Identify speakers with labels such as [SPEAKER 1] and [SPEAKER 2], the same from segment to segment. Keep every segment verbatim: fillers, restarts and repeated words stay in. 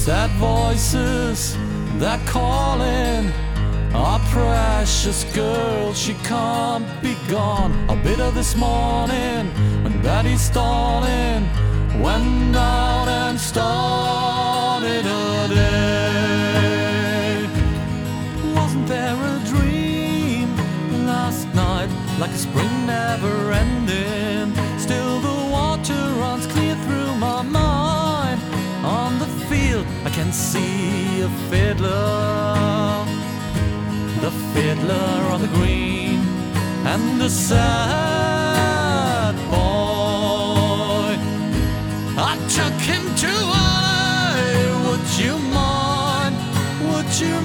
[SPEAKER 1] Sad voices, they're calling our precious girl, she can't be gone. A bit of this morning, when Betty Stalling went out and started a day. Wasn't there a dream last night, like a spring never ending? Still the water runs clear through my mind. On the field I can see a fiddler, the fiddler on the green, and the sad boy. I took him to I. Would you mind? Would you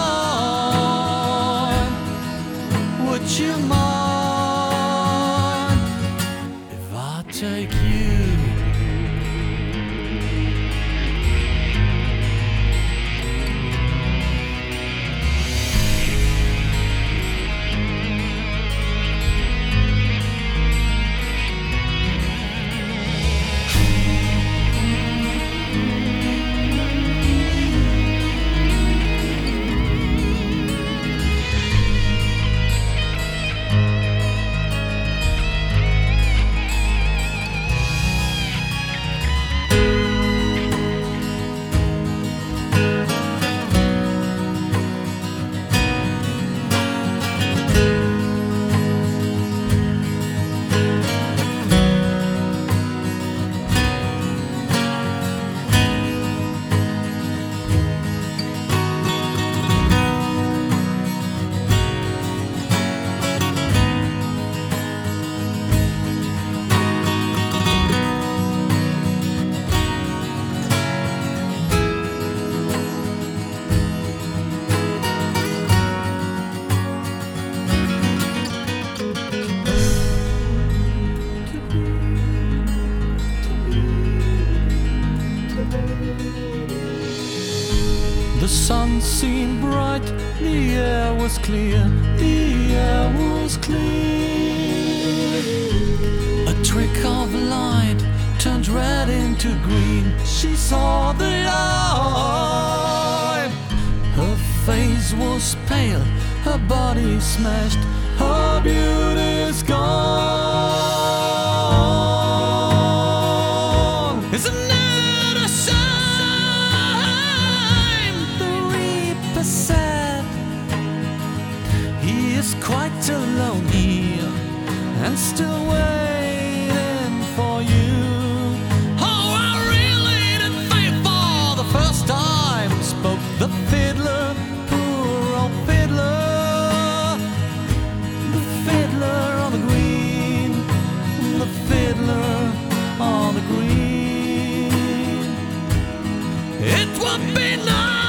[SPEAKER 1] mind? Would you mind if I take you? The sun seemed bright, the air was clear, the air was clear. A trick of light turned red into green. She saw the light. Her face was pale, her body smashed, her beauty's gone. Isn't it a shame? The reaper said he is quite alone here and still waiting for you. Oh, I really did feel for the first time, spoke the fiddler, poor old fiddler. The fiddler on the green, the fiddler on the green. It would be nice